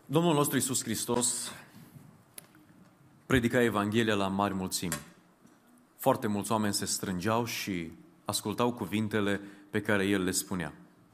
Domnul nostru Iisus Hristos predica Evanghelia la mari mulțimi. Foarte mulți oameni se strângeau și ascultau cuvintele pe care El le spunea.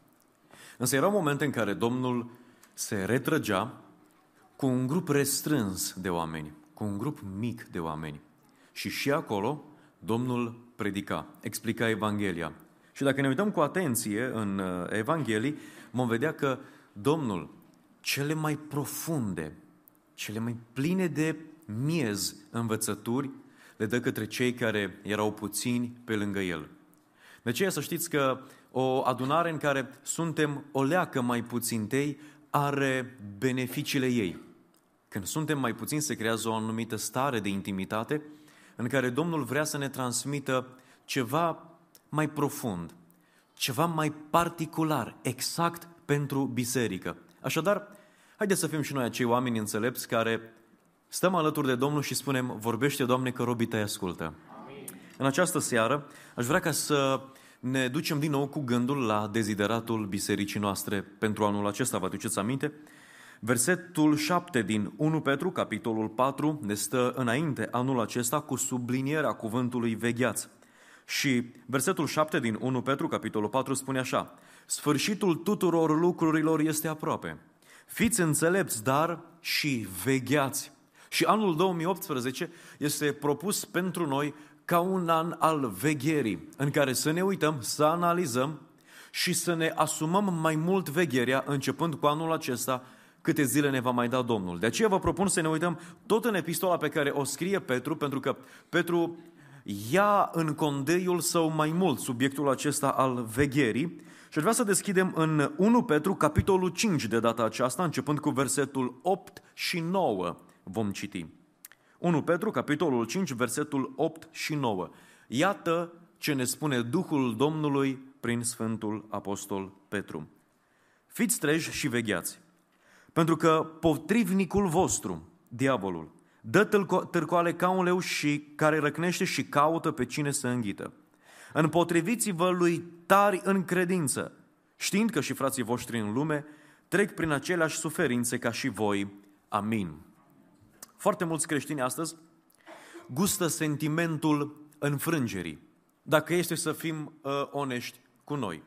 Însă erau momente în care Domnul se retrăgea cu un grup restrâns de oameni, cu un grup mic de oameni. Și acolo Domnul predica, explica Evanghelia. Și dacă ne uităm cu atenție în Evanghelii, vom vedea că Domnul, cele mai profunde, cele mai pline de miez învățături, le dă către cei care erau puțini pe lângă El. De aceea să știți că o adunare în care suntem o leacă mai puțintei are beneficiile ei. Când suntem mai puțini, se creează o anumită stare de intimitate în care Domnul vrea să ne transmită ceva mai profund, ceva mai particular, exact pentru biserică. Așadar, haideți să fim și noi acei oameni înțelepți care stăm alături de Domnul și spunem: vorbește, Doamne, că robii Tăi ascultă. Amin. În această seară aș vrea ca să ne ducem din nou cu gândul la dezideratul bisericii noastre pentru anul acesta. Vă aduceți aminte? Versetul 7 din 1 Petru, capitolul 4, ne stă înainte anul acesta cu sublinierea cuvântului vegheați. Și versetul 7 din 1 Petru, capitolul 4, spune așa: sfârșitul tuturor lucrurilor este aproape. Fiți înțelepți, dar și vegheați. Și anul 2018 este propus pentru noi ca un an al vegherii, în care să ne uităm, să analizăm și să ne asumăm mai mult vegherea, începând cu anul acesta, câte zile ne va mai da Domnul. De aceea vă propun să ne uităm tot în epistola pe care o scrie Petru, pentru că Petru ia în condeiul său mai mult subiectul acesta al vegherii. Și aș vrea să deschidem în 1 Petru, capitolul 5 de data aceasta, începând cu versetul 8 și 9 vom citi. 1 Petru, capitolul 5, versetul 8 și 9. Iată ce ne spune Duhul Domnului prin Sfântul Apostol Petru. Fiți treji și vegheați, pentru că potrivnicul vostru, diavolul, dă târcoale ca un leu și care răcnește și caută pe cine să înghită. Împotriviți-vă lui tari în credință, știind că și frații voștri în lume trec prin aceleași suferințe ca și voi. Amin. Foarte mulți creștini astăzi gustă sentimentul înfrângerii, dacă este să fim onești cu noi.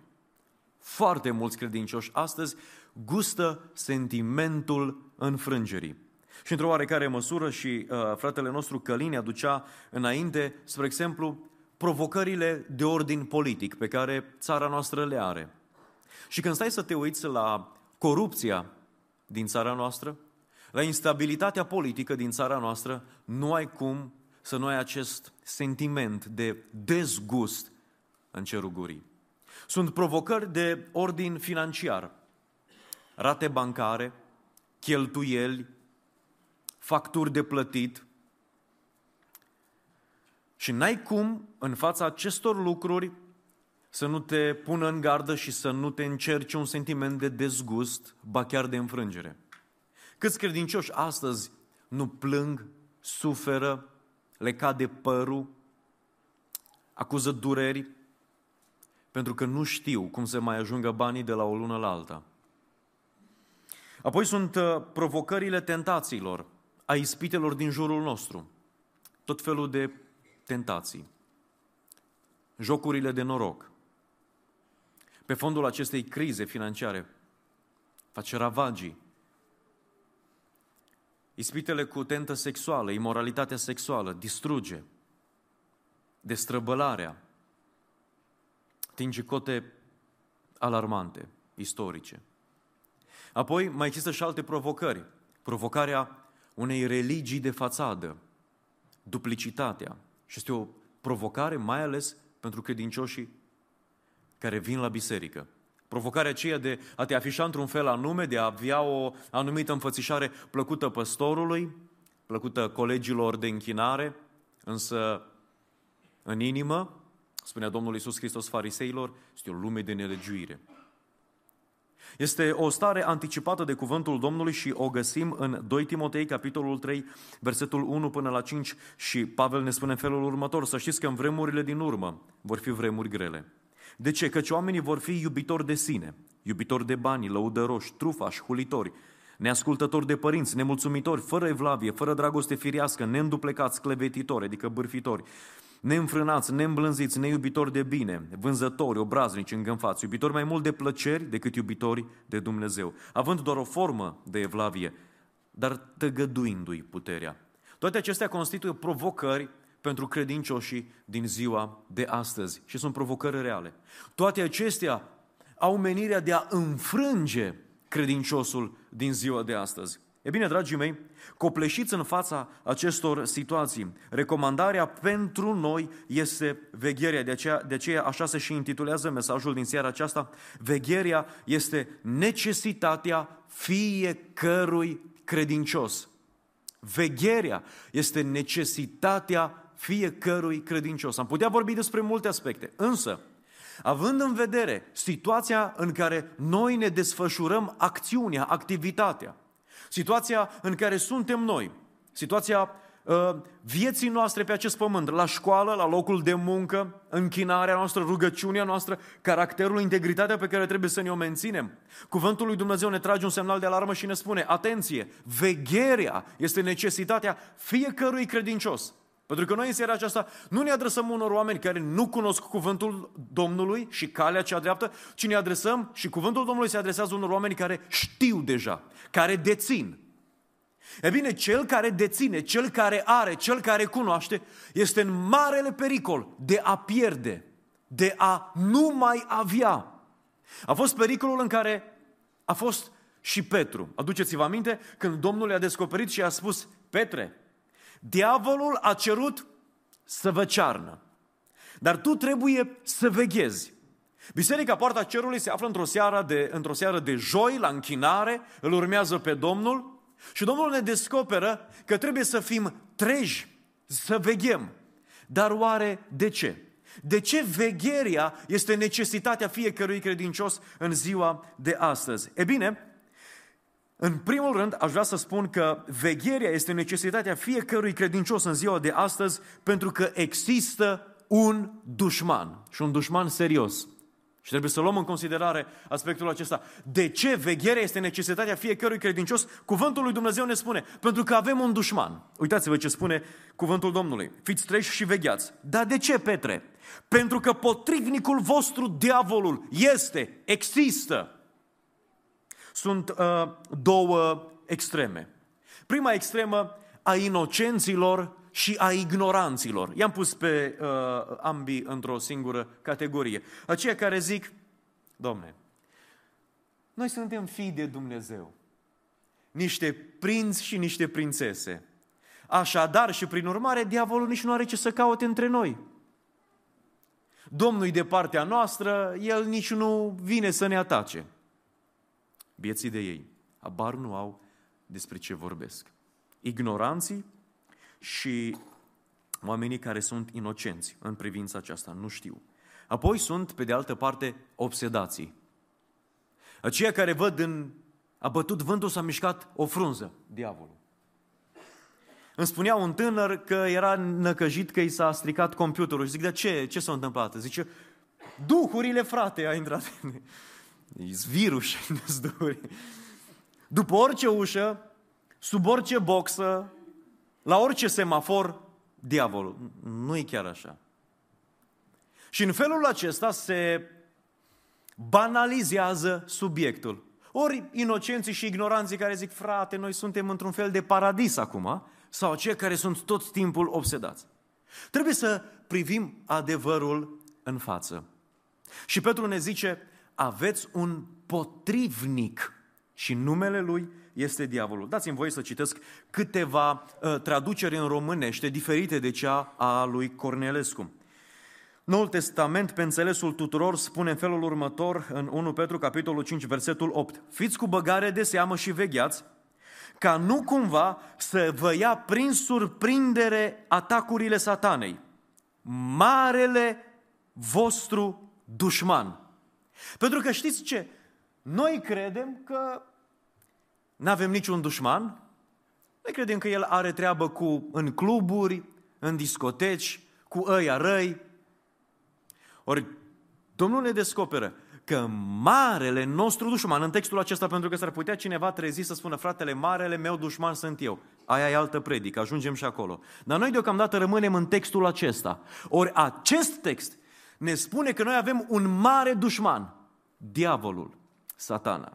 Foarte mulți credincioși astăzi gustă sentimentul înfrângerii. Și într-o oarecare măsură și fratele nostru Călin aducea înainte, spre exemplu, provocările de ordin politic pe care țara noastră le are. Și când stai să te uiți la corupția din țara noastră, la instabilitatea politică din țara noastră, nu ai cum să nu ai acest sentiment de dezgust în cerul gurii. Sunt provocări de ordin financiar, rate bancare, cheltuieli, facturi de plătit. Și n-ai cum, în fața acestor lucruri, să nu te pună în gardă și să nu te încerci un sentiment de dezgust, ba chiar de înfrângere. Câți credincioși astăzi nu plâng, suferă, le cade părul, acuză dureri, pentru că nu știu cum să mai ajungă banii de la o lună la alta. Apoi sunt provocările tentațiilor, a ispitelor din jurul nostru, tot felul de tentații, jocurile de noroc. Pe fondul acestei crize financiare face ravagii. Ispitele cu tentă sexuală, imoralitatea sexuală, distruge, destrăbălarea, atinge cote alarmante, istorice. Apoi mai există și alte provocări. Provocarea unei religii de fațadă, duplicitatea. Și este o provocare mai ales pentru credincioșii care vin la biserică. Provocarea aceea de a te afișa într-un fel anume, de a avea o anumită înfățișare plăcută păstorului, plăcută colegilor de închinare, însă în inimă, spunea Domnul Iisus Hristos fariseilor, este o lume de nelegiuire. Este o stare anticipată de cuvântul Domnului și o găsim în 2 Timotei, capitolul 3, versetul 1 până la 5 și Pavel ne spune în felul următor: să știți că în vremurile din urmă vor fi vremuri grele. De ce? Căci oamenii vor fi iubitori de sine, iubitori de bani, lăudăroși, trufași, hulitori, neascultători de părinți, nemulțumitori, fără evlavie, fără dragoste firească, neînduplecați, clevetitori, adică bârfitori, neînfrânați, neîmblânziți, neiubitori de bine, vânzători, obraznici, îngânfați, iubitori mai mult de plăceri decât iubitori de Dumnezeu, având doar o formă de evlavie, dar tăgăduindu-i puterea. Toate acestea constituie provocări pentru credincioșii din ziua de astăzi și sunt provocări reale. Toate acestea au menirea de a înfrânge credinciosul din ziua de astăzi. E bine, dragii mei, copleșiți în fața acestor situații, recomandarea pentru noi este vegherea. De aceea așa se și intitulează mesajul din seara aceasta. Vegherea este necesitatea fiecărui credincios. Vegherea este necesitatea fiecărui credincios. Am putea vorbi despre multe aspecte, însă, având în vedere situația în care noi ne desfășurăm acțiunea, activitatea, situația în care suntem noi, situația vieții noastre pe acest pământ, la școală, la locul de muncă, închinarea noastră, rugăciunea noastră, caracterul, integritatea pe care trebuie să ne o menținem. Cuvântul lui Dumnezeu ne trage un semnal de alarmă și ne spune, atenție, vegherea este necesitatea fiecărui credincios. Pentru că noi în seara aceasta nu ne adresăm unor oameni care nu cunosc cuvântul Domnului și calea cea dreaptă, ci ne adresăm și cuvântul Domnului se adresează unor oameni care știu deja, care dețin. E bine, cel care deține, cel care are, cel care cunoaște, este în marele pericol de a pierde, de a nu mai avea. A fost pericolul în care a fost și Petru. Aduceți-vă aminte când Domnul i-a descoperit și i-a spus, Petre, diavolul a cerut să vă cearnă, dar tu trebuie să veghezi. Biserica Poarta Cerului se află într-o seară de joi, la închinare, îl urmează pe Domnul și Domnul ne descoperă că trebuie să fim treji, să veghem. Dar oare de ce? De ce vegherea este necesitatea fiecărui credincios în ziua de astăzi? E bine, în primul rând, aș vrea să spun că vegherea este necesitatea fiecărui credincios în ziua de astăzi pentru că există un dușman și un dușman serios. Și trebuie să luăm în considerare aspectul acesta. De ce vegherea este necesitatea fiecărui credincios? Cuvântul lui Dumnezeu ne spune, pentru că avem un dușman. Uitați-vă ce spune cuvântul Domnului. Fiți treji și vegheați. Dar de ce, Petre? Pentru că potrivnicul vostru, diavolul, există. Sunt două extreme. Prima extremă a inocenților și a ignoranților. I-am pus pe ambii într-o singură categorie. Aceia care zic, Domne, noi suntem fii de Dumnezeu, niște prinți și niște prințese. Așadar și prin urmare, diavolul nici nu are ce să caute între noi. Domnul e de partea noastră, el nici nu vine să ne atace. Vieții de ei, habar nu au despre ce vorbesc. Ignoranții și oamenii care sunt inocenți în privința aceasta, nu știu. Apoi sunt, pe de altă parte, obsedații. Aceia care văd a bătut vântul, s-a mișcat o frunză, diavolul. Îmi spunea un tânăr că era năcăjit că i s-a stricat computerul și zic, dar ce s-a întâmplat? Zice, duhurile, frate, a intrat. Virus, după orice ușă, sub orice boxă, la orice semafor, diavolul. Nu e chiar așa. Și în felul acesta se banalizează subiectul. Ori inocenții și ignoranții care zic, frate, noi suntem într-un fel de paradis acum, sau cei care sunt tot timpul obsedați. Trebuie să privim adevărul în față. Și Petru ne zice, aveți un potrivnic și numele lui este diavolul. Dați-mi voie să citesc câteva traduceri în românește diferite de cea a lui Cornelescu. Noul Testament, pe înțelesul tuturor, spune în felul următor, în 1 Petru, capitolul 5, versetul 8. Fiți cu băgare de seamă și vegheați, ca nu cumva să vă ia prin surprindere atacurile satanei, marele vostru dușman. Pentru că știți ce? Noi credem că nu avem niciun dușman, noi credem că el are treabă în cluburi, în discoteci, cu ăia răi. Ori Domnul ne descoperă că marele nostru dușman, în textul acesta, pentru că s-ar putea cineva trezi să spună, fratele, marele meu dușman sunt eu. Aia e altă predică, ajungem și acolo. Dar noi deocamdată rămânem în textul acesta. Ori acest text ne spune că noi avem un mare dușman, diavolul, Satana.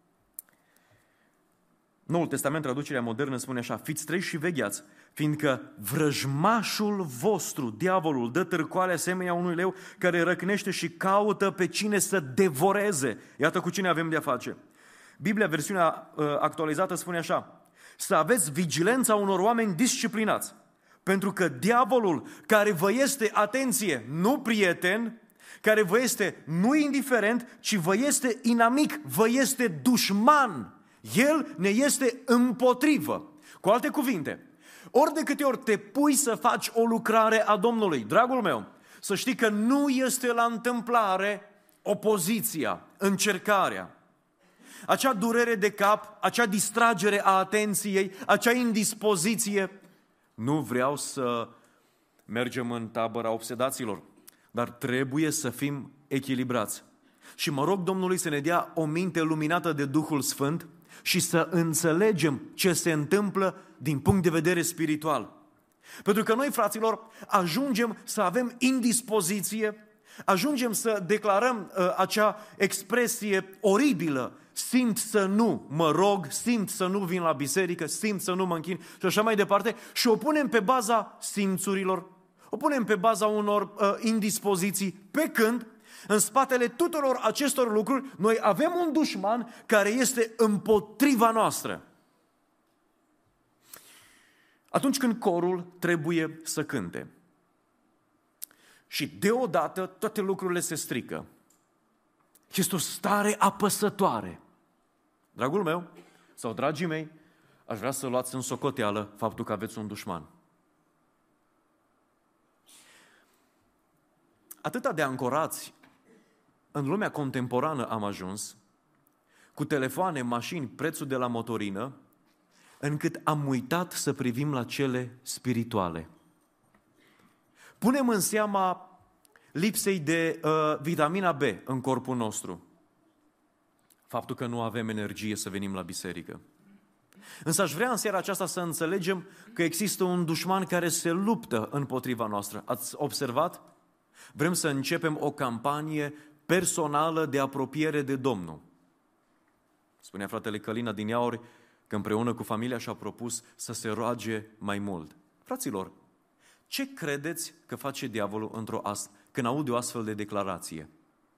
Noul Testament, traducerea modernă, spune așa: fiți treji și vegheați, fiindcă vrăjmașul vostru, diavolul, dă târcoale asemenea unui leu care răcnește și caută pe cine să devoreze. Iată cu cine avem de-a face. Biblia, versiunea actualizată, spune așa: să aveți vigilența unor oameni disciplinați, pentru că diavolul, care vă este, atenție, nu prieten, care vă este nu indiferent, ci vă este inamic, vă este dușman. El ne este împotrivă. Cu alte cuvinte, ori de câte ori te pui să faci o lucrare a Domnului, dragul meu, să știi că nu este la întâmplare opoziția, încercarea, acea durere de cap, acea distragere a atenției, acea indispoziție. Nu vreau să mergem în tabăra obsedaților, dar trebuie să fim echilibrați. Și mă rog Domnului să ne dea o minte luminată de Duhul Sfânt și să înțelegem ce se întâmplă din punct de vedere spiritual. Pentru că noi, fraților, ajungem să avem indispoziție, ajungem să declarăm acea expresie oribilă: simt să nu mă rog, simt să nu vin la biserică, simt să nu mă închin și așa mai departe, și o punem pe baza simțurilor, o punem pe baza unor indispoziții, pe când în spatele tuturor acestor lucruri noi avem un dușman care este împotriva noastră. Atunci când corul trebuie să cânte și deodată toate lucrurile se strică, este o stare apăsătoare. Dragul meu sau dragii mei, aș vrea să luați în socoteală faptul că aveți un dușman. Atâta de ancorați în lumea contemporană am ajuns, cu telefoane, mașini, prețul de la motorină, încât am uitat să privim la cele spirituale. Punem în seama lipsei de vitamina B în corpul nostru, faptul că nu avem energie să venim la biserică. Însă aș vrea în seara aceasta să înțelegem că există un dușman care se luptă împotriva noastră. Ați observat? Vrem să începem o campanie personală de apropiere de Domnul. Spunea fratele Călina din Iauri că împreună cu familia și-a propus să se roage mai mult. Fraților, ce credeți că face diavolul când aude o astfel de declarație?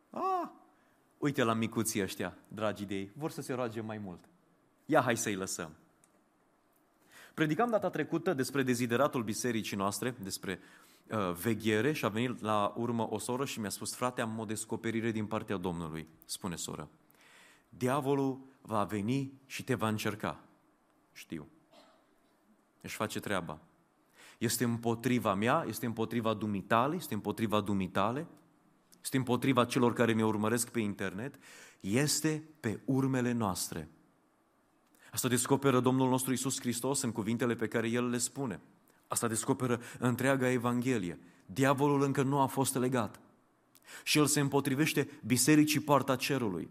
Uite la micuții ăștia, dragii de ei, vor să se roage mai mult. Ia, hai să-i lăsăm. Predicam data trecută despre dezideratul bisericii noastre, despre veghere, și a venit la urmă o soră și mi-a spus: frate, am o descoperire din partea Domnului. Spune soră: diavolul va veni și te va încerca. Știu. Își face treaba. Este împotriva mea, este împotriva dumitale, este împotriva dumitale, este împotriva celor care ne urmăresc pe internet, este pe urmele noastre. Asta descoperă Domnul nostru Iisus Hristos în cuvintele pe care El le spune. Asta descoperă întreaga Evanghelie. Diavolul încă nu a fost legat. Și el se împotrivește bisericii Poarta Cerului.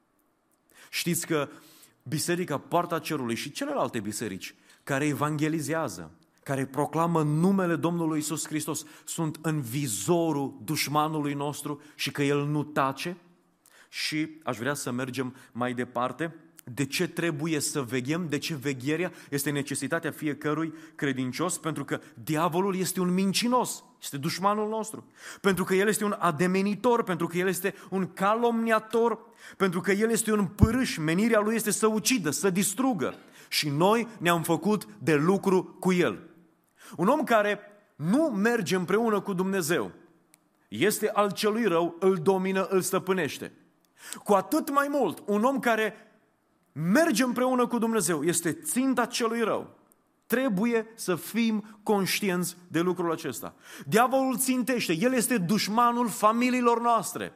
Știți că Biserica Poarta Cerului și celelalte biserici care evangelizează, care proclamă numele Domnului Iisus Hristos, sunt în vizorul dușmanului nostru și că el nu tace. Și aș vrea să mergem mai departe. De ce trebuie să veghem? De ce vegherea este necesitatea fiecărui credincios? Pentru că diavolul este un mincinos, este dușmanul nostru. Pentru că el este un ademenitor, pentru că el este un calomniator, pentru că el este un pârâș, menirea lui este să ucidă, să distrugă. Și noi ne-am făcut de lucru cu el. Un om care nu merge împreună cu Dumnezeu este al celui rău, îl domină, îl stăpânește. Cu atât mai mult, un om care merge împreună cu Dumnezeu este ținta celui rău. Trebuie să fim conștienți de lucrul acesta. Diavolul țintește, el este dușmanul familiilor noastre.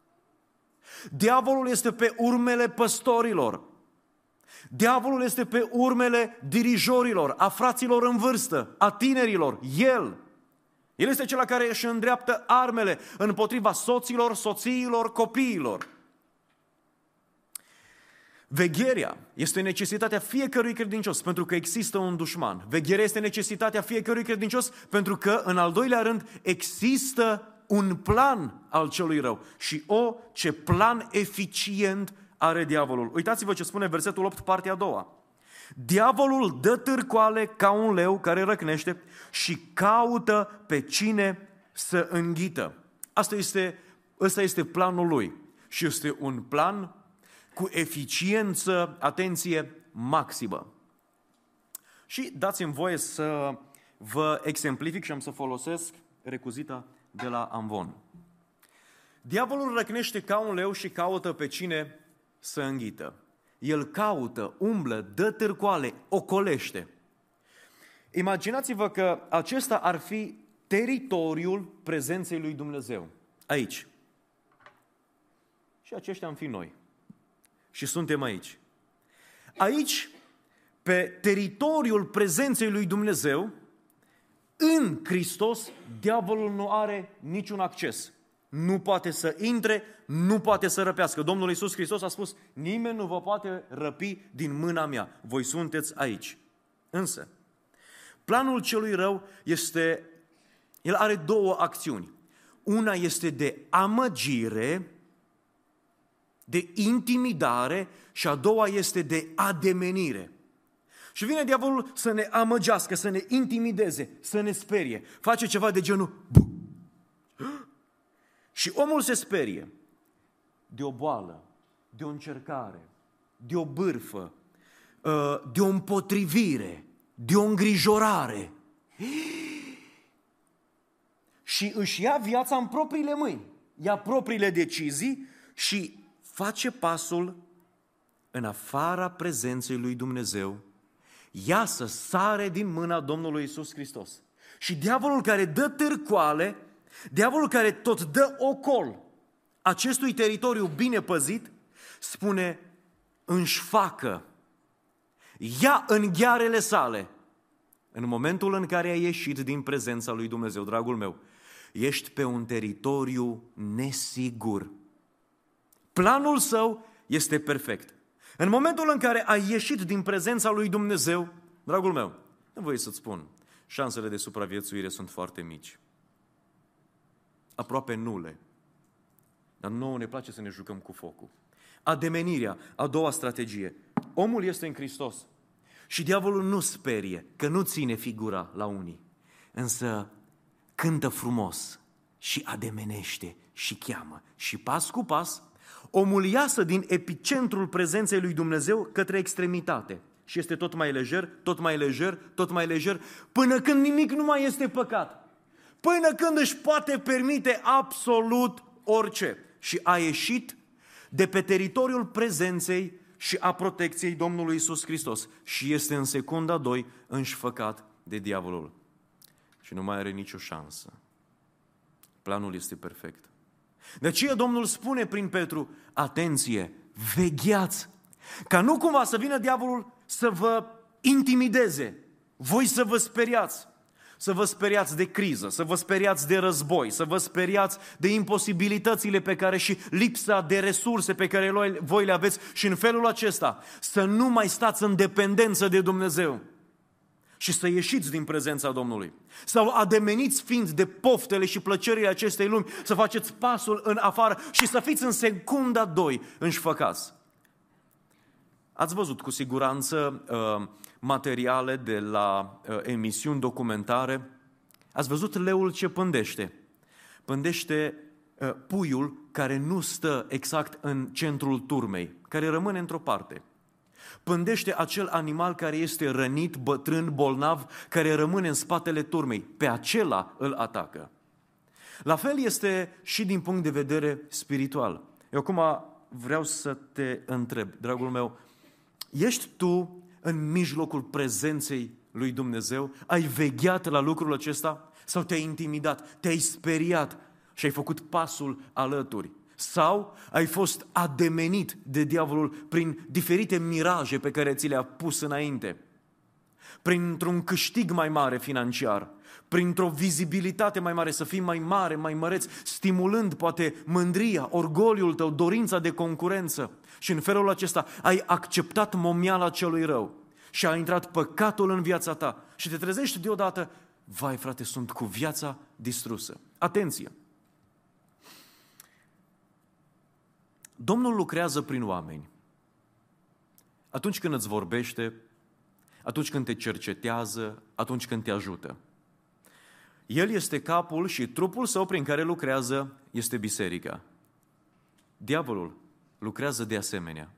Diavolul este pe urmele păstorilor. Diavolul este pe urmele dirijorilor, a fraților în vârstă, a tinerilor. El este cel care își îndreaptă armele împotriva soților, soțiilor, copiilor. Vegherea este necesitatea fiecărui credincios pentru că există un dușman. Vegherea este necesitatea fiecărui credincios pentru că, în al doilea rând, există un plan al celui rău. Și ce plan eficient are diavolul. Uitați-vă ce spune versetul 8, partea a doua. Diavolul dă târcoale ca un leu care răcnește și caută pe cine să înghită. Ăsta este planul lui. Și este un plan cu eficiență, atenție, maximă. Și dați-mi voie să vă exemplific și am să folosesc recuzita de la Amvon. Diavolul răcnește ca un leu și caută pe cine să înghită. El caută, umblă, dă târcoale, ocolește. Imaginați-vă că acesta ar fi teritoriul prezenței lui Dumnezeu. Aici. Și aceștia am fi noi. Și suntem aici. Aici, pe teritoriul prezenței lui Dumnezeu, în Hristos, diavolul nu are niciun acces. Nu poate să intre, nu poate să răpească. Domnul Iisus Hristos a spus, nimeni nu vă poate răpi din mâna mea. Voi sunteți aici. Însă, planul celui rău el are două acțiuni. Una este de amăgire, de intimidare și a doua este de ademenire. Și vine diavolul să ne amăgească, să ne intimideze, să ne sperie. Face ceva de genul buh! Și omul se sperie de o boală, de o încercare, de o bârfă, de o împotrivire, de o îngrijorare. Și își ia viața în propriile mâini, ia propriile decizii și face pasul în afara prezenței lui Dumnezeu, să sare din mâna Domnului Iisus Hristos. Și diavolul care dă târcoale, diavolul care tot dă ocol acestui teritoriu bine păzit, spune, înșfacă, ia în ghearele sale. În momentul în care ai ieșit din prezența lui Dumnezeu, dragul meu, ești pe un teritoriu nesigur. Planul său este perfect. În momentul în care ai ieșit din prezența lui Dumnezeu, dragul meu, nu voi să-ți spun, șansele de supraviețuire sunt foarte mici. Aproape nule. Dar nouă ne place să ne jucăm cu focul. Ademenirea, a doua strategie. Omul este în Hristos și diavolul nu sperie, că nu ține figura la unii, însă cântă frumos și ademenește și cheamă. Și pas cu pas, omul iasă din epicentrul prezenței lui Dumnezeu către extremitate. Și este tot mai lejer, tot mai lejer, tot mai lejer, până când nimic nu mai este păcat. Până când își poate permite absolut orice. Și a ieșit de pe teritoriul prezenței și a protecției Domnului Iisus Hristos. Și este în secunda 2 înșfăcat de diavolul. Și nu mai are nicio șansă. Planul este perfect. De aceea Domnul spune prin Petru, atenție, vegheați, ca nu cumva să vină diavolul să vă intimideze, voi să vă speriați. Să vă speriați de criză, să vă speriați de război, să vă speriați de imposibilitățile pe care și lipsa de resurse pe care voi le aveți și în felul acesta să nu mai stați în dependență de Dumnezeu și să ieșiți din prezența Domnului. Sau ademeniți fiind de poftele și plăcerile acestei lumi, să faceți pasul în afară și să fiți în secunda 2 înșfăcați. Ați văzut cu siguranță materiale de la emisiuni documentare. Ați văzut leul ce pândește. Pândește puiul care nu stă exact în centrul turmei, care rămâne într-o parte. Pândește acel animal care este rănit, bătrân, bolnav, care rămâne în spatele turmei. Pe acela îl atacă. La fel este și din punct de vedere spiritual. Eu acum vreau să te întreb, dragul meu, ești tu în mijlocul prezenței lui Dumnezeu? Ai vegheat la lucrul acesta? Sau te-ai intimidat, te-ai speriat și ai făcut pasul alături? Sau ai fost ademenit de diavolul prin diferite miraje pe care ți le-a pus înainte? printr-un câștig mai mare financiar, printr-o vizibilitate mai mare, să fii mai mare, mai măreț, stimulând poate mândria, orgoliul tău, dorința de concurență. Și în felul acesta ai acceptat momeala celui rău și a intrat păcatul în viața ta și te trezești deodată, vai frate, sunt cu viața distrusă. Atenție! Domnul lucrează prin oameni. Atunci când îți vorbește, atunci când te cercetează, atunci când te ajută. El este capul și trupul său prin care lucrează este biserica. Diavolul lucrează de asemenea.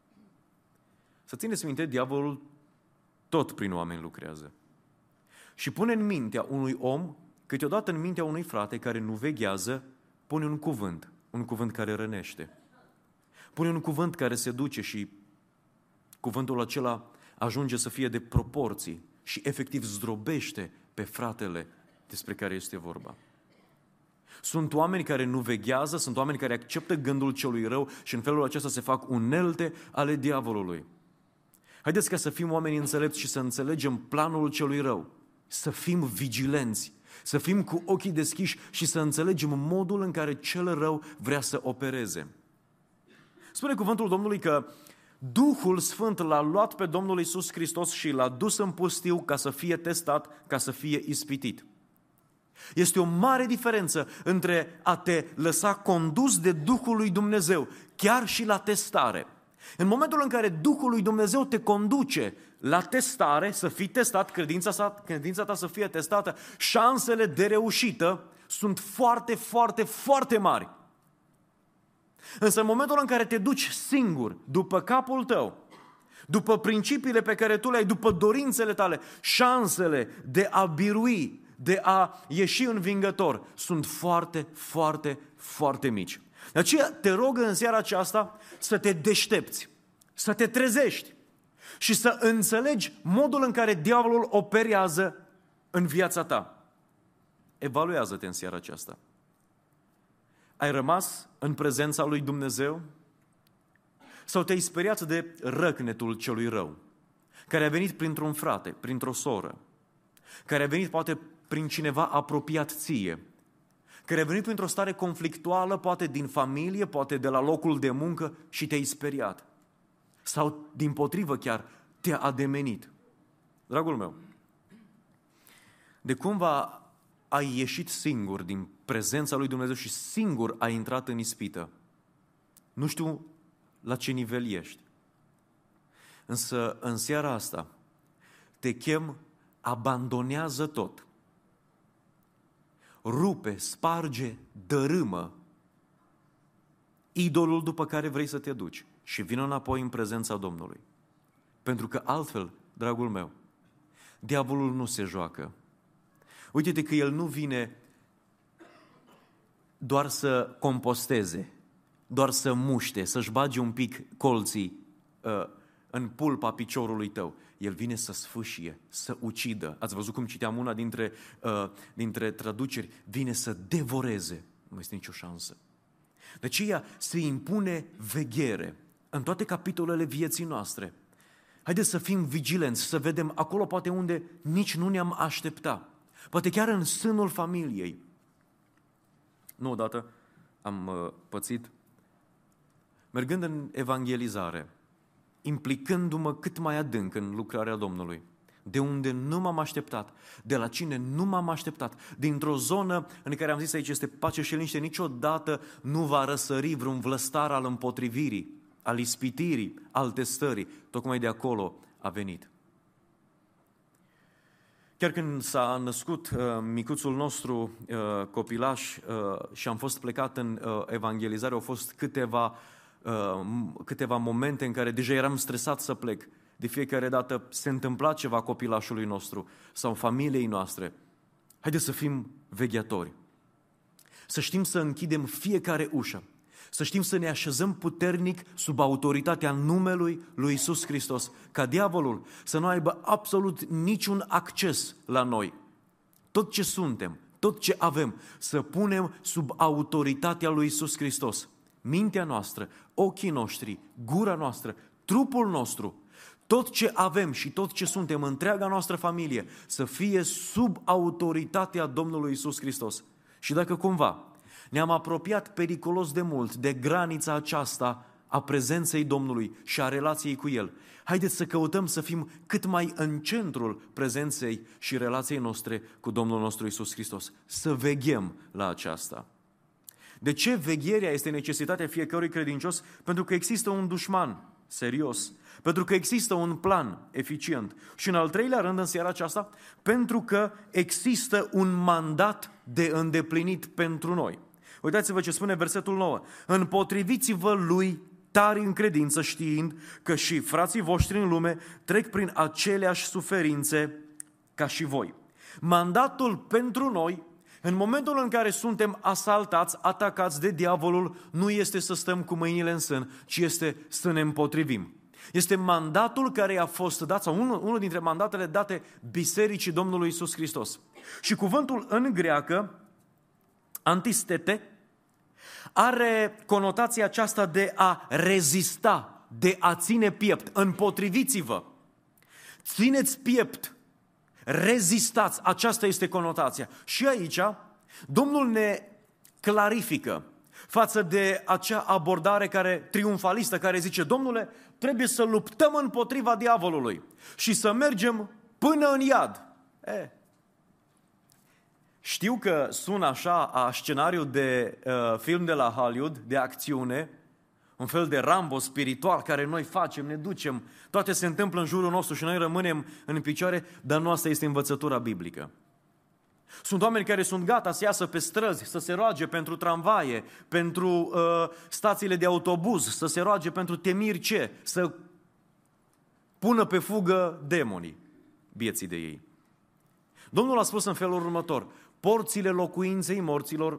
Să țineți minte, diavolul tot prin oameni lucrează. Și pune în mintea unui om, câteodată în mintea unui frate care nu veghează, pune un cuvânt care rănește. Pune un cuvânt care se duce și cuvântul acela ajunge să fie de proporții și efectiv zdrobește pe fratele despre care este vorba. Sunt oameni care nu veghează, sunt oameni care acceptă gândul celui rău și în felul acesta se fac unelte ale diavolului. Haideți ca să fim oameni înțelepți și să înțelegem planul celui rău, să fim vigilenți, să fim cu ochii deschiși și să înțelegem modul în care cel rău vrea să opereze. Spune cuvântul Domnului că Duhul Sfânt l-a luat pe Domnul Iisus Hristos și l-a dus în pustiu ca să fie testat, ca să fie ispitit. Este o mare diferență între a te lăsa condus de Duhul lui Dumnezeu, chiar și la testare. În momentul în care Duhul lui Dumnezeu te conduce la testare, să fii testat, credința ta să fie testată, șansele de reușită sunt foarte, foarte, foarte mari. Însă în momentul în care te duci singur, după capul tău, după principiile pe care tu le-ai, după dorințele tale, șansele de a birui, de a ieși învingător, sunt foarte, foarte, foarte mici. De aceea te rog în seara aceasta să te deștepți, să te trezești și să înțelegi modul în care diavolul operează în viața ta. Evaluează-te în seara aceasta. Ai rămas în prezența lui Dumnezeu? Sau te-ai speriat de răcnetul celui rău, care a venit printr-un frate, printr-o soră, care a venit poate prin cineva apropiat ție, care a venit printr-o stare conflictuală, poate din familie, poate de la locul de muncă și te-ai speriat? Sau dimpotrivă chiar te-a ademenit? Dragul meu, de cumva ai ieșit singur din prezența lui Dumnezeu și singur ai intrat în ispită. Nu știu la ce nivel ești. Însă în seara asta te chem, abandonează tot. Rupe, sparge, dărâmă idolul după care vrei să te duci și vină înapoi în prezența Domnului. Pentru că altfel, dragul meu, diavolul nu se joacă. Uite-te că el nu vine doar să composteze, doar să muște, să-și bage un pic colții în pulpa piciorului tău. El vine să sfâșie, să ucidă. Ați văzut cum citeam una dintre traduceri? Vine să devoreze. Nu este nicio șansă. De aceea se impune veghere în toate capitolele vieții noastre. Haideți să fim vigilenți, să vedem acolo poate unde nici nu ne-am aștepta. Poate chiar în sânul familiei. Nu odată am pățit, mergând în evangelizare, implicându-mă cât mai adânc în lucrarea Domnului, de unde nu m-am așteptat, de la cine nu m-am așteptat, dintr-o zonă în care am zis aici este pace și liniște, niciodată nu va răsări vreun vlăstar al împotrivirii, al ispitirii, al testării, tocmai de acolo a venit. Chiar când s-a născut micuțul nostru copilaș și am fost plecat în evangelizare, au fost câteva momente în care deja eram stresat să plec. De fiecare dată se întâmpla ceva copilașului nostru sau familiei noastre. Haideți să fim vegheatori. Să știm să închidem fiecare ușă. Să știm să ne așezăm puternic sub autoritatea numelui lui Iisus Hristos, ca diavolul să nu aibă absolut niciun acces la noi. Tot ce suntem, tot ce avem, să punem sub autoritatea lui Iisus Hristos. Mintea noastră, ochii noștri, gura noastră, trupul nostru, tot ce avem și tot ce suntem, întreaga noastră familie, să fie sub autoritatea Domnului Iisus Hristos. Și dacă cumva ne-am apropiat periculos de mult de granița aceasta a prezenței Domnului și a relației cu El, haideți să căutăm să fim cât mai în centrul prezenței și relației noastre cu Domnul nostru Iisus Hristos. Să veghem la aceasta. De ce vegherea este necesitatea fiecărui credincios? Pentru că există un dușman serios, pentru că există un plan eficient și în al treilea rând în seara aceasta, pentru că există un mandat de îndeplinit pentru noi. Uitați-vă ce spune versetul 9. Împotriviți-vă lui tari în credință, știind că și frații voștri în lume trec prin aceleași suferințe ca și voi. Mandatul pentru noi, în momentul în care suntem asaltați, atacați de diavolul, nu este să stăm cu mâinile în sân, ci este să ne împotrivim. Este mandatul care a fost dat, sau unul dintre mandatele date Bisericii Domnului Iisus Hristos. Și cuvântul în greacă, antistete, are conotația aceasta de a rezista, de a ține piept. Împotriviți-vă, țineți piept, rezistați, aceasta este conotația. Și aici Domnul ne clarifică față de acea abordare triumfalistă care zice: Domnule, trebuie să luptăm împotriva diavolului și să mergem până în iad. Știu că sună așa a scenariu de film de la Hollywood, de acțiune, un fel de Rambo spiritual care noi facem, ne ducem, toate se întâmplă în jurul nostru și noi rămânem în picioare, dar nu asta este învățătura biblică. Sunt oameni care sunt gata să iasă pe străzi, să se roage pentru tramvaie, pentru stațiile de autobuz, să se roage pentru temiri ce? Să pună pe fugă demonii, vieții de ei. Domnul a spus în felul următor: porțile locuinței morților,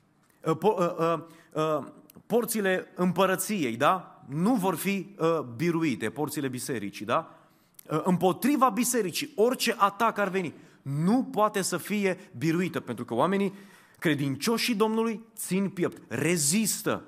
porțile împărăției, da? Nu vor fi biruite, porțile bisericii, da? Împotriva bisericii, orice atac ar veni, nu poate să fie biruită, pentru că oamenii credincioșii Domnului țin piept, rezistă.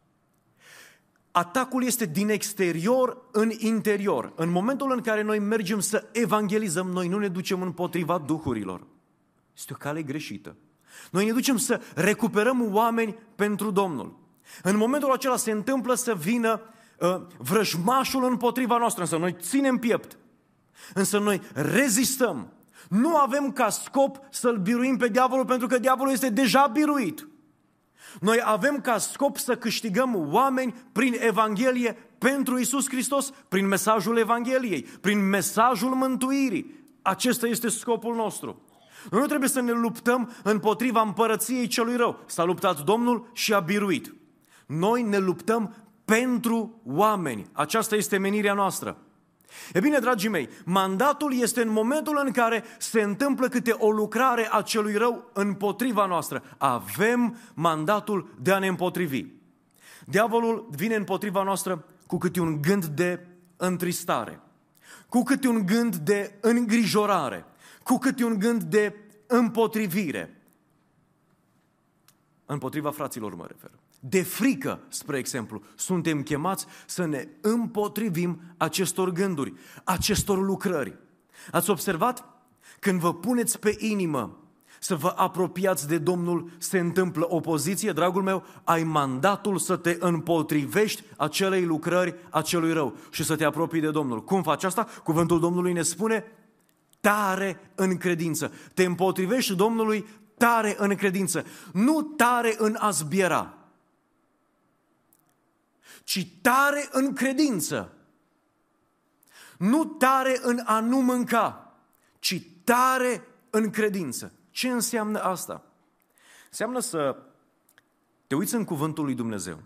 Atacul este din exterior în interior. În momentul în care noi mergem să evangelizăm, noi nu ne ducem împotriva duhurilor. Este o cale greșită. Noi ne ducem să recuperăm oameni pentru Domnul. În momentul acela se întâmplă să vină vrăjmașul împotriva noastră, însă noi ținem piept. Însă noi rezistăm. Nu avem ca scop să-l biruim pe diavolul, pentru că diavolul este deja biruit. Noi avem ca scop să câștigăm oameni prin Evanghelie pentru Iisus Hristos, prin mesajul Evangheliei, prin mesajul mântuirii. Acesta este scopul nostru. Noi nu trebuie să ne luptăm împotriva împărăției celui rău. S-a luptat Domnul și a biruit. Noi ne luptăm pentru oameni. Aceasta este menirea noastră. E bine, dragii mei, mandatul este în momentul în care se întâmplă câte o lucrare a celui rău împotriva noastră. Avem mandatul de a ne împotrivi. Diavolul vine împotriva noastră cu câte un gând de întristare, cu câte un gând de îngrijorare, cu câte un gând de împotrivire. Împotriva fraților mă refer. De frică, spre exemplu, suntem chemați să ne împotrivim acestor gânduri, acestor lucrări. Ați observat? Când vă puneți pe inimă să vă apropiați de Domnul, se întâmplă opoziție, dragul meu, ai mandatul să te împotrivești acelei lucrări, acelui rău și să te apropii de Domnul. Cum faci asta? Cuvântul Domnului ne spune: tare în credință. Te împotrivești Domnului tare în credință, nu tare în a zbiera, ci tare în credință. Nu tare în a nu mânca, ci tare în credință. Ce înseamnă asta? Înseamnă să te uiți în cuvântul lui Dumnezeu,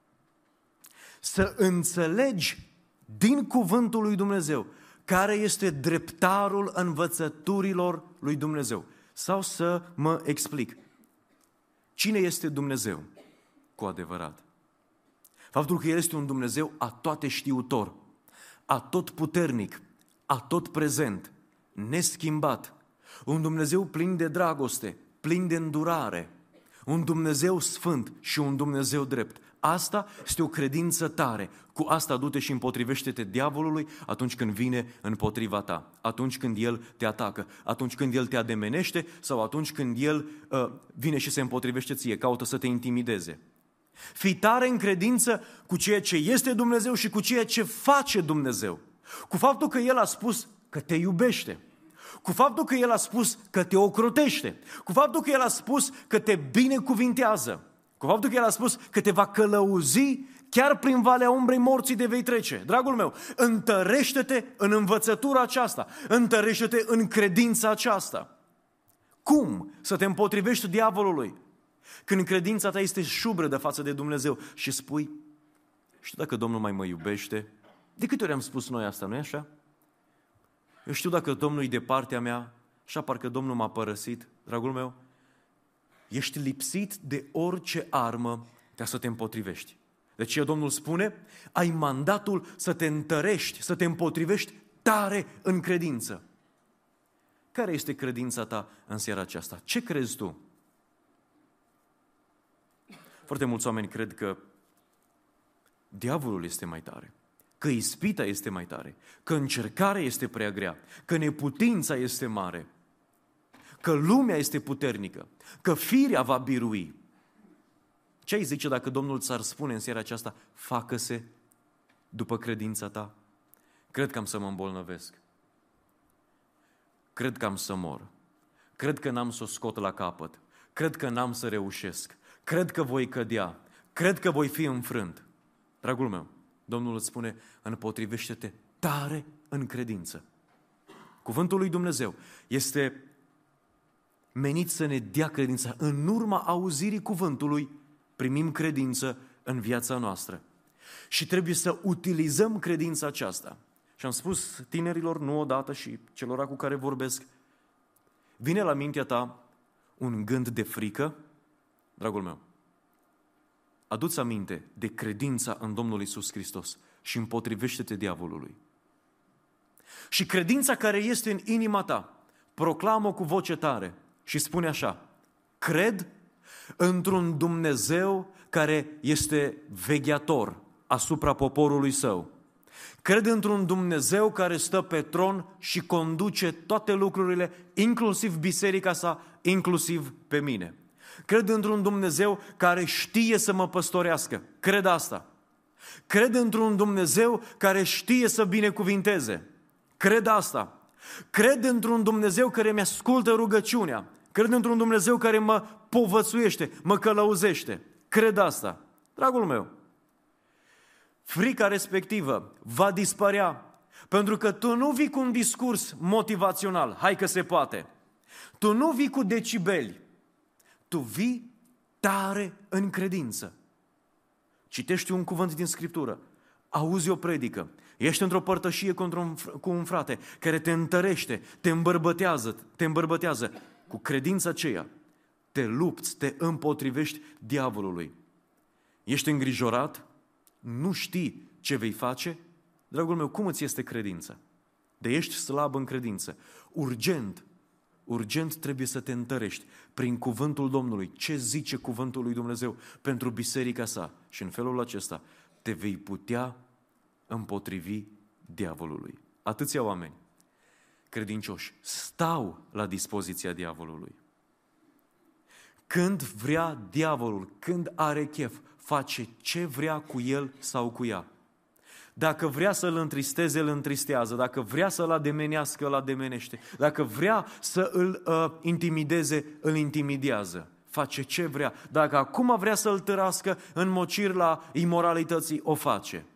să înțelegi din cuvântul lui Dumnezeu care este dreptarul învățăturilor lui Dumnezeu. Sau să mă explic. Cine este Dumnezeu cu adevărat? Faptul că El este un Dumnezeu atoateștiutor, atotputernic, atotprezent, neschimbat, un Dumnezeu plin de dragoste, plin de îndurare, Un Dumnezeu sfânt și un Dumnezeu drept. Asta este o credință tare. Cu asta du-te și împotrivește-te diavolului atunci când vine împotriva ta, atunci când el te atacă, atunci când el te ademenește sau atunci când el vine și se împotrivește ție, caută să te intimideze. Fii tare în credință cu ceea ce este Dumnezeu și cu ceea ce face Dumnezeu. Cu faptul că El a spus că te iubește, cu faptul că El a spus că te ocrotește, cu faptul că El a spus că te binecuvintează, cu faptul că El a spus că te va călăuzi chiar prin valea umbrei morții de vei trece. Dragul meu, întărește-te în învățătura aceasta, întărește-te în credința aceasta. Cum să te împotrivești diavolului? Când credința ta este șubredă față de Dumnezeu și spui, știu dacă Domnul mai mă iubește, de câte ori am spus noi asta, nu-i așa? Eu știu dacă Domnul e de partea mea, așa parcă Domnul m-a părăsit, dragul meu, ești lipsit de orice armă ca să te împotrivești. De ce Domnul spune, ai mandatul să te întărești, să te împotrivești tare în credință. Care este credința ta în seara aceasta? Ce crezi tu? Foarte mulți oameni cred că diavolul este mai tare, că ispita este mai tare, că încercarea este prea grea, că neputința este mare, că lumea este puternică, că firea va birui. Ce ai zice dacă Domnul ți-ar spune în seara aceasta, facă-se după credința ta? Cred că am să mă îmbolnăvesc. Cred că am să mor. Cred că n-am să o scot la capăt. Cred că n-am să reușesc. Cred că voi cădea. Cred că voi fi înfrânt. Dragul meu, Domnul îți spune, împotrivește-te tare în credință. Cuvântul lui Dumnezeu este menit să ne dea credința. În urma auzirii cuvântului primim credință în viața noastră. Și trebuie să utilizăm credința aceasta. Și am spus tinerilor, nu odată, și celora cu care vorbesc, vine la mintea ta un gând de frică? Dragul meu, adu-ți aminte de credința în Domnul Iisus Hristos și împotrivește-te diavolului. Și credința care este în inima ta, proclamă cu voce tare și spune așa, cred într-un Dumnezeu care este vegheator asupra poporului său. Cred într-un Dumnezeu care stă pe tron și conduce toate lucrurile, inclusiv biserica sa, inclusiv pe mine. Cred într-un Dumnezeu care știe să mă păstorească. Cred asta. Cred într-un Dumnezeu care știe să binecuvinteze. Cred asta. Cred într-un Dumnezeu care mi-ascultă rugăciunea. Cred într-un Dumnezeu care mă povățuiește, mă călăuzește. Cred asta. Dragul meu, frica respectivă va dispărea, pentru că tu nu vii cu un discurs motivațional, hai că se poate. Tu nu vii cu decibeli, tu vii tare în credință. Citești un cuvânt din Scriptură, auzi o predică, ești într-o părtășie cu un frate care te întărește, te îmbărbătează. Cu credința aceea te lupți, te împotrivești diavolului. Ești îngrijorat? Nu știi ce vei face? Dragul meu, cum îți este credința? De ești slab în credință. Urgent trebuie să te întărești prin cuvântul Domnului. Ce zice cuvântul lui Dumnezeu pentru biserica sa? Și în felul acesta te vei putea împotrivi diavolului. Atâția oameni credincioși stau la dispoziția diavolului. Când vrea diavolul, când are chef, face ce vrea cu el sau cu ea. Dacă vrea să-l întristeze, îl întristează. Dacă vrea să-l ademenească, îl ademenește. Dacă vrea să îl intimideze, îl intimidează. Face ce vrea. Dacă acum vrea să-l târască în mocirla imoralității, o face.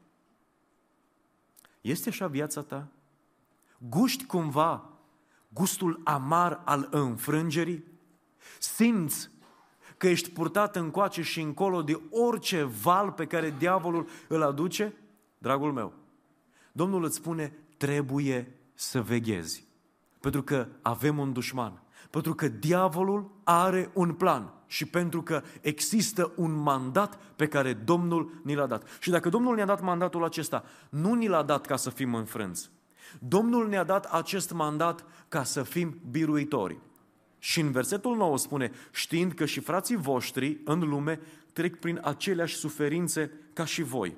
Este așa viața ta? Guști cumva gustul amar al înfrângerii? Simți că ești purtat încoace și încolo de orice val pe care diavolul îl aduce? Dragul meu, Domnul îți spune, trebuie să veghezi. Pentru că avem un dușman. Pentru că diavolul are un plan. Și pentru că există un mandat pe care Domnul ni l-a dat. Și dacă Domnul ne-a dat mandatul acesta, nu ni l-a dat ca să fim înfrânți. Domnul ne-a dat acest mandat ca să fim biruitori. Și în versetul 9 spune, știind că și frații voștri în lume trec prin aceleași suferințe ca și voi.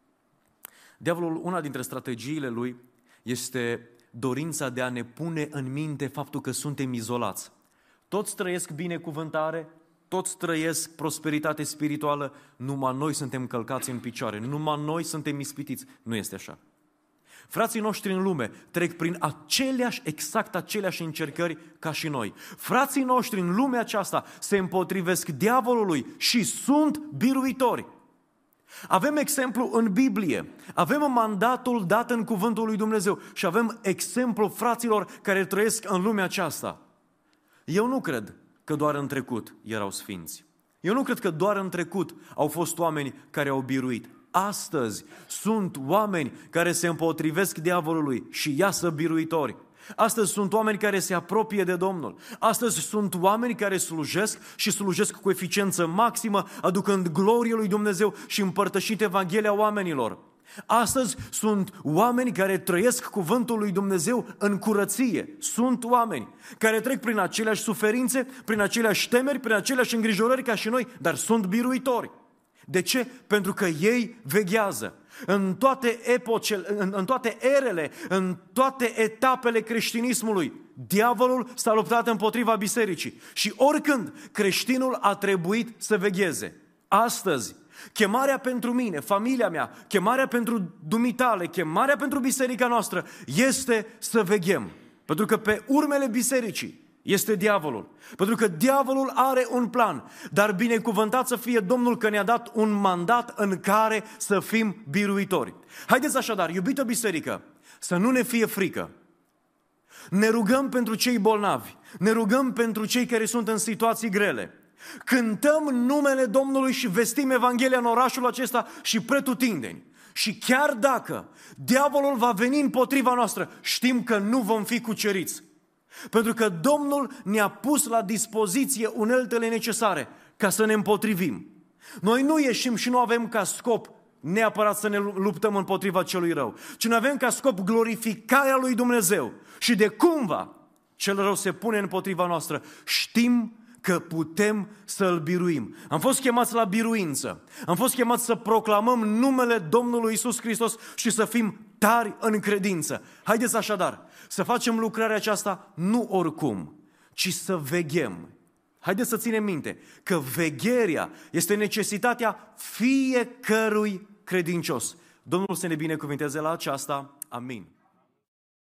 Diavolul, una dintre strategiile lui este dorința de a ne pune în minte faptul că suntem izolați. Toți trăiesc binecuvântare, toți trăiesc prosperitate spirituală, numai noi suntem călcați în picioare, numai noi suntem ispitiți. Nu este așa. Frații noștri în lume trec prin exact aceleași încercări ca și noi. Frații noștri în lumea aceasta se împotrivesc diavolului și sunt biruitori. Avem exemplu în Biblie, avem mandatul dat în cuvântul lui Dumnezeu și avem exemplu fraților care trăiesc în lumea aceasta. Eu nu cred că doar în trecut erau sfinți. Eu nu cred că doar în trecut au fost oameni care au biruit. Astăzi sunt oameni care se împotrivesc diavolului și iasă biruitori. Astăzi sunt oameni care se apropie de Domnul. Astăzi sunt oameni care slujesc și slujesc cu eficiență maximă, aducând glorie lui Dumnezeu și împărtășind Evanghelia oamenilor. Astăzi sunt oameni care trăiesc cuvântul lui Dumnezeu în curăție. Sunt oameni care trec prin aceleași suferințe, prin aceleași temeri, prin aceleași îngrijorări ca și noi, dar sunt biruitori. De ce? Pentru că ei veghează. În toate în toate erele, în toate etapele creștinismului, diavolul s-a luptat împotriva bisericii. Și oricând creștinul a trebuit să vegheze. Astăzi, chemarea pentru mine, familia mea, chemarea pentru dumitale, chemarea pentru biserica noastră este să veghem. Pentru că pe urmele bisericii este diavolul. Pentru că diavolul are un plan, dar binecuvântat să fie Domnul că ne-a dat un mandat în care să fim biruitori. Haideți așadar, iubită biserică, să nu ne fie frică. Ne rugăm pentru cei bolnavi, ne rugăm pentru cei care sunt în situații grele. Cântăm numele Domnului și vestim Evanghelia în orașul acesta și pretutindeni. Și chiar dacă diavolul va veni împotriva noastră, știm că nu vom fi cuceriți. Pentru că Domnul ne-a pus la dispoziție uneltele necesare ca să ne împotrivim. Noi nu ieșim și nu avem ca scop neapărat să ne luptăm împotriva celui rău, ci noi avem ca scop glorificarea lui Dumnezeu. Și de cumva cel rău se pune împotriva noastră, știm că putem să-l biruim. Am fost chemați la biruință. Am fost chemați să proclamăm numele Domnului Iisus Hristos și să fim tari în credință. Haideți așadar să facem lucrarea aceasta nu oricum, ci să veghem. Haideți să ținem minte că vegherea este necesitatea fiecărui credincios. Domnul să ne binecuvinteze la aceasta. Amin.